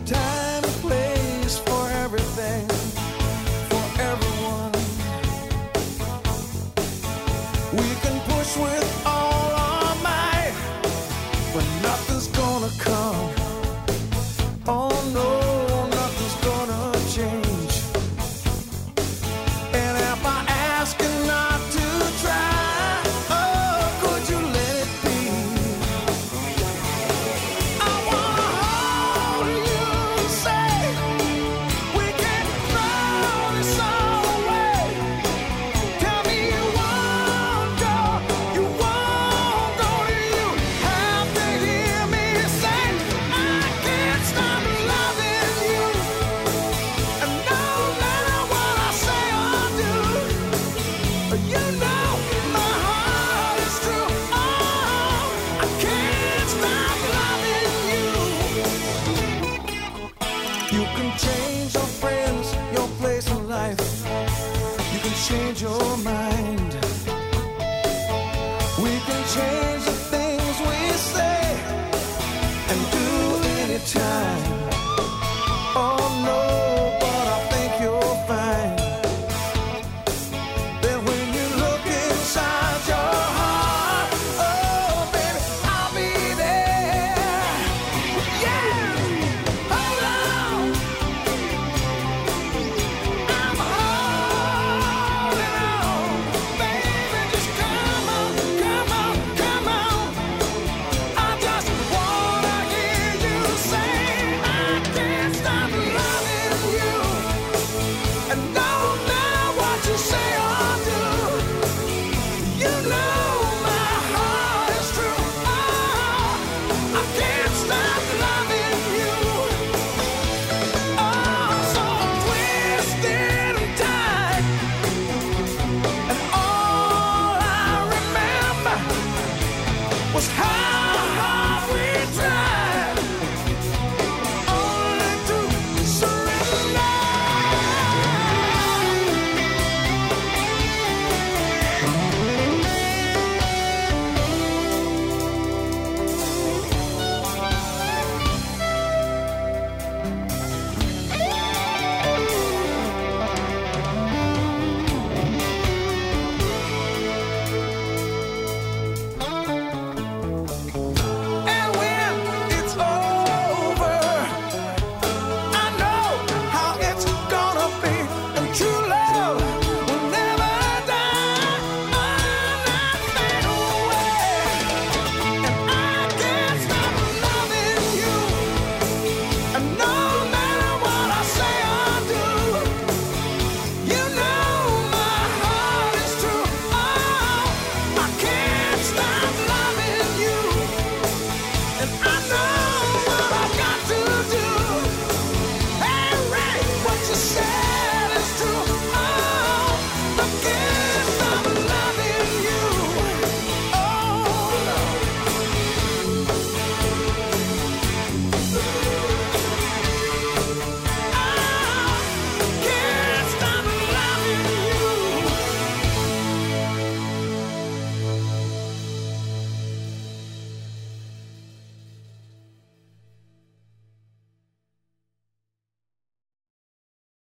time and place for everything, for everyone. We can push with all our might, but nothing's gonna come. Oh no, nothing's gonna change. And if I ask you not to try, oh, could you let it be? I wanna hold you and say we can throw this all away. Tell me you won't go, do you have to hear me say I can't stop loving you? And no matter what I say or do, you know my heart is true. Oh, I can't stop loving you. You can change your friends, your place in life. You can change your mind. We can change the things we say and do anytime. Oh no, but I think you'll find that when you look inside your heart, oh baby, I'll be there. Yeah, hold on, I'm holding on. Baby, just come on, come on, come on. I just wanna hear you say I can't stop loving you. And no matter what you say or do, you know my heart is true. Oh, I can't stop loving you. Oh, so I'm twisted and tied, and all I remember was how